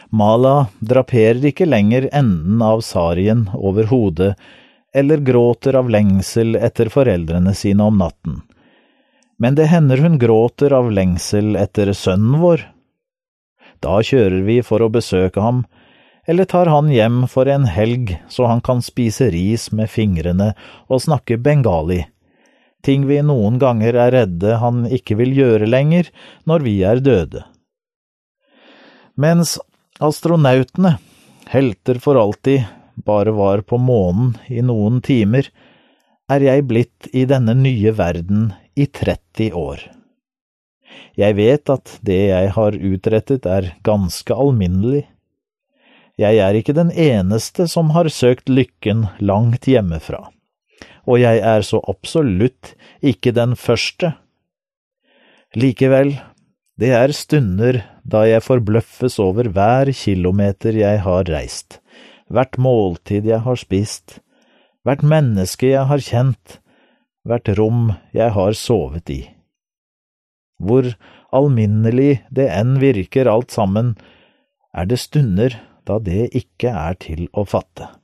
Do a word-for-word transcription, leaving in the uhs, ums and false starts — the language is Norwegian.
Mala draperer ikke lenger enden av sarien over hodet, eller gråter av lengsel etter foreldrene sine om natten. Men det hender hun gråter av lengsel etter sønnen vår. Da kjører vi for å besøke ham, eller tar han hjem for en helg så han kan spise ris med fingrene og snakke bengali, ting vi noen ganger er redde han ikke vil gjøre lenger når vi er døde. Mens astronautene, helter for alltid, bare var på månen i noen timer, er jeg blitt i denne nye verden i tretti år. Jeg vet at det jeg har utrettet er ganske alminnelig. Jeg er ikke den eneste som har søkt lykken langt hjemmefra, og jeg er så absolutt ikke den første. Likevel, det er stunder da jeg forbløffes over hver kilometer jeg har reist, hvert måltid jeg har spist, hvert menneske jeg har kjent, hvert rom jeg har sovet i. Hvor alminnelig det enn virker alt sammen, er det stunder da det ikke er til å fatte.